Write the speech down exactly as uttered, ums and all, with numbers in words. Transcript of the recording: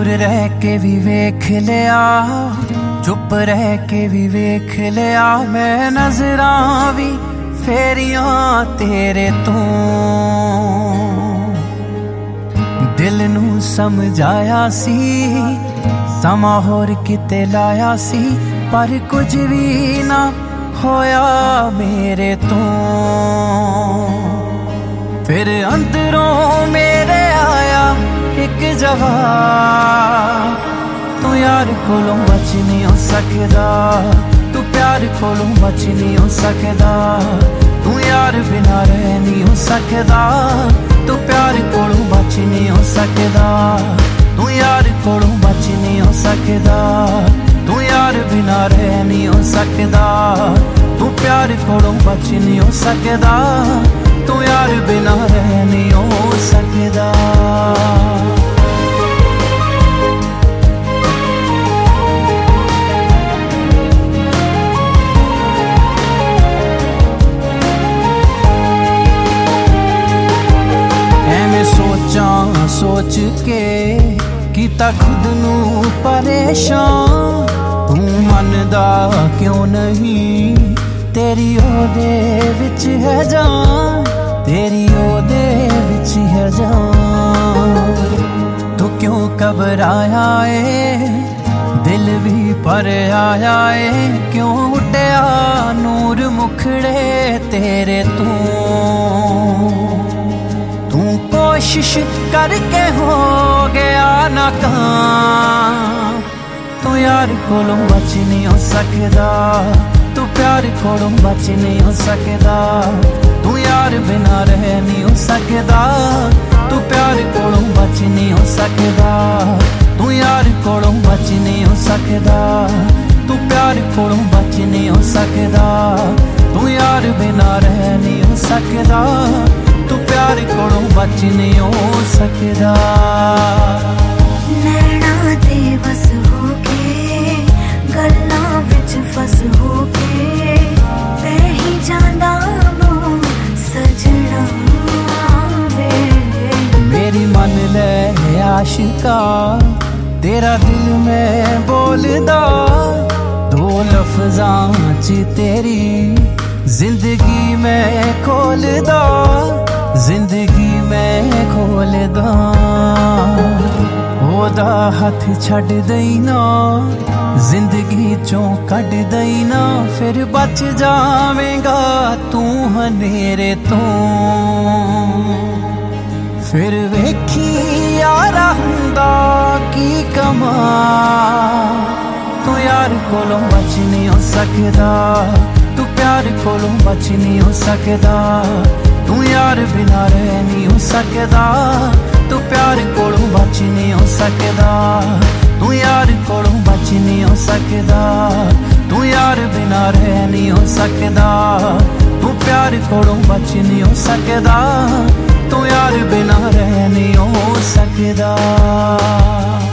रह के भी वेख लिया, चुप रह के भी वेख लिया, मैं नजरां भी फेरियां तेरे तो। दिल नू समझाया सी समा होर किते लाया सी, पर कुछ भी ना होया मेरे तो। फिर अंदरों मेरे आया एक जवाब, तू यार कोलों बच नहीं हो सकदा, तू प्यार कोलों बच नहीं हो सकदा, तू यार बिना रह नहीं हो सकदा, तू प्यार कोलों बच नहीं हो सकदा, तू यार कोलों बच नहीं हो सकदा, तू यार बिना रह नहीं हो सकदा, तू प्यार कोलों बच नहीं हो सकदा, तू यार बिना रह नहीं हो सकदा। सोच के कीता खुद नू परेशान, तू मनदा क्यों नहीं, तेरी ओदे विच है जान, तेरी ओदे विच है जान। तू क्यों घबराया है, दिल भी पर आया है, क्यों उड्या नूर मुखड़े तेरे तू। तू कोशिश करके हो गया नाकाम, तू यार कोलों बच नहीं हो सकदा, तू प्यार कोलों बच नहीं हो सकदा, तू यार बिना रह नहीं हो सकदा, तू प्यार कोलों बच नहीं हो सकदा, तू यार कोलों बच नहीं हो सकदा, तू प्यार कोलों बच नहीं हो सकदा, तू यार बिना रह नहीं हो सकदा, तू प्यार कोलों बच नहीं हो सकदा। नैना ते बस हो के गल्लां विच फस हो के, ते ही जांदा नो सजना वे। मेरी मन ले आशिका, तेरा दिल में बोलदा, दो लफ्जां च तेरी जिंदगी में खोलदा, जिंदगी में खोलदा। ओदा हथ छड़ देना, जिंदगी चों कट देना, फिर बच जावेगा तू हनेरे तो। फिर वेखी यारा हुंदा की कमा, तू यार कोलों बच नहीं हो सकदा, तू प्यार कोलों बच नहीं हो सकदा, तू यार बिना रह नहीं हो सकदा, तू प्यार कोलों बच नहीं हो सकदा, तू यार कोलों बच नहीं हो सकदा, तू यार बिना रह नहीं हो सकदा, तू प्यार कोलों बच नहीं हो सकदा, तू यार बिना रह नहीं हो सकदा।